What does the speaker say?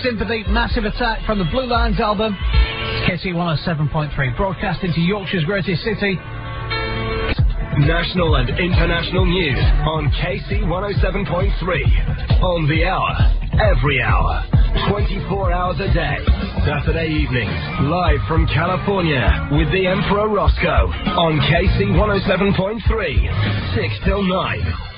Sympathy, Massive Attack from the Blue Lions album. KC 107.3, broadcasting to Yorkshire's greatest city. National and international news on KC 107.3. On the hour, every hour, 24 hours a day. Saturday evenings, live from California with the Emperor Roscoe on KC 107.3, 6 till 9.